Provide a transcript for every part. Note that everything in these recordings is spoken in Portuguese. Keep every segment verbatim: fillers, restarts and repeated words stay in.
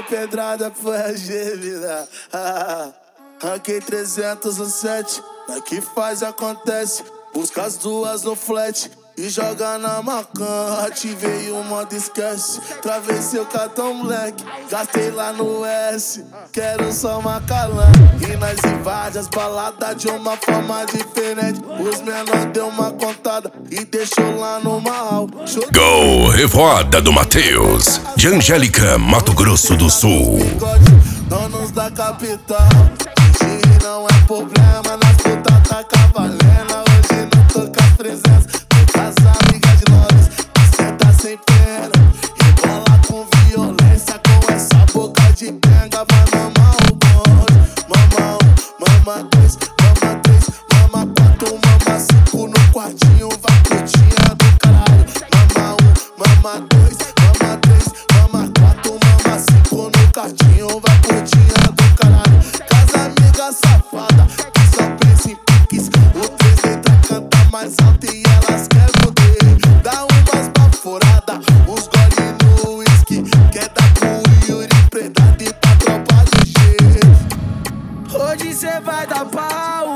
pedrada foi a gêmea. Ah, ranquei trezentos e sete, mas que faz acontece. Busca as duas no flat e joga na macan. Ativei o modo esquece, travei seu cartão moleque, gastei lá no S, quero só uma calã. E nós invade as baladas de uma forma diferente. Os menor deu uma contada e deixou lá no mal. Go, Revoada do Matheus, de Angélica, Mato Grosso do Sul. Donos da capital, hoje não é problema, nas putas tá cavalena. Hoje não tô com as presenças, tô com as amigas de Lopes. Cê tá sem pena, rebola com violência, com essa boca de penga. Vai mamar o bonde, mama um, mama dois, mama três, mama quatro, mama cinco no quartinho. Vai putinha do caralho, mama um, mama dois, mama três, mama quatro, mama cinco no quartinho. Vai putinha do caralho, casa amiga safada que só pensa em piques. O três letras canta mais alto e elas querem poder. Dá umas baforadas, uns gole no whisky. Quer dar com o Yuri Predado e pra tropa do G. Hoje cê vai dar pau,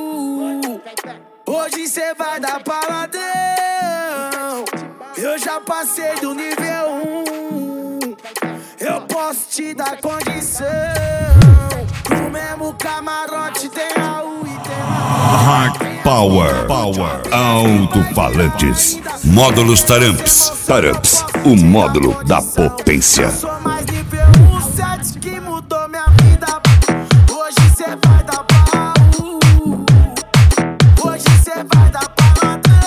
hoje cê vai dar paladão. Eu já passei do nível um, eu posso te dar condição. No mesmo camarote tem Raul e tem Hard Power, Power, Alto-falantes, módulos Taramps, Taramps, o módulo da potência. Eu sou mais nível um, sete que mudou minha vida. Hoje cê vai dar pau, hoje cê vai dar paladão.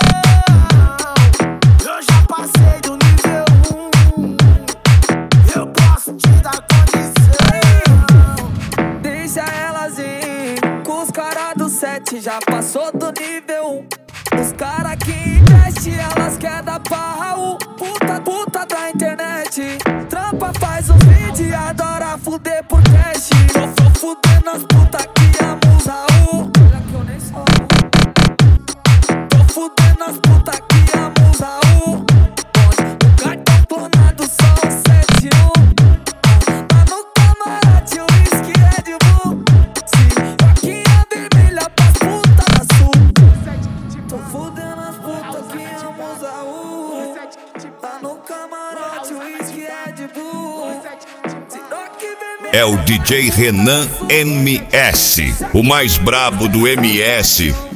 Eu já passei do nível um, eu posso te dar condição. Deixa elas ir, com os caras do sete já passou do nível um. Os caras que investem, elas querem dar pau. Puta, puta da internet, trampa, faz um vídeo e adora fuder por cash. Tô, tô fudendo as putas que amam os Raul. Tô fudendo as putas que amam os Raul. O cartão clonado só um sete um. Tá no camarote o whisky Red Bull. Sim, faquinha vermelha pras putas da sul. Tô fudendo as putas que amam os Raul. Tá no camarote o whisky Red Bull. É o D J Renan M S, o mais brabo do M S.